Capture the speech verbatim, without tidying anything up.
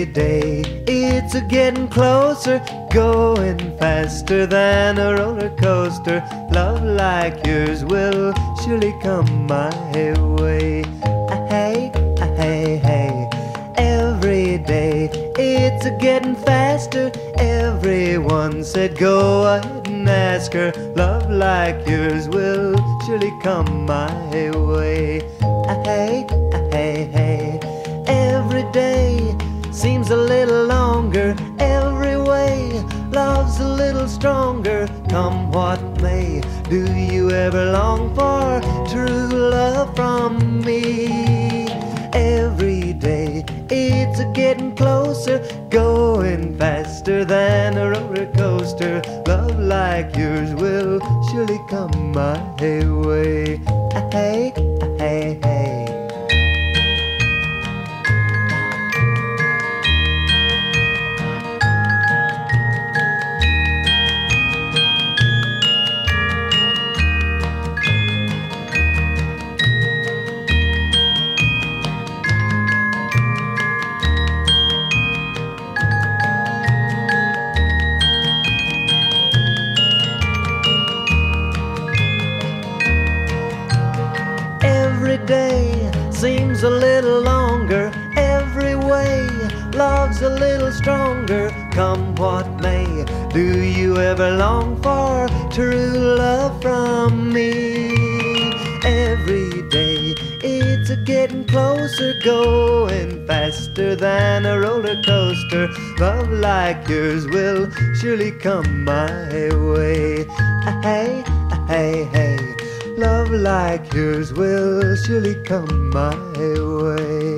Every day it's a getting closer, going faster than a roller coaster. Love like yours will surely come my way. Hey, hey, hey. Every day it's a getting faster. Everyone said go ahead and ask her. Love like yours will surely come my way. Hey, hey, hey. Every day seems a little longer. Every way love's a little stronger. Come what may, do you ever long for true love from me? Every day it's a getting closer, going faster than a roller coaster. Love like yours will surely come my way. Hey, hey, hey. Every day seems a little longer. Every way love's a little stronger. Come what may, do you ever long for true love from me? Every day it's a getting closer, going faster than a roller coaster. Love like yours will surely come my way. Hey, hey, hey. Love like yours will surely come my way.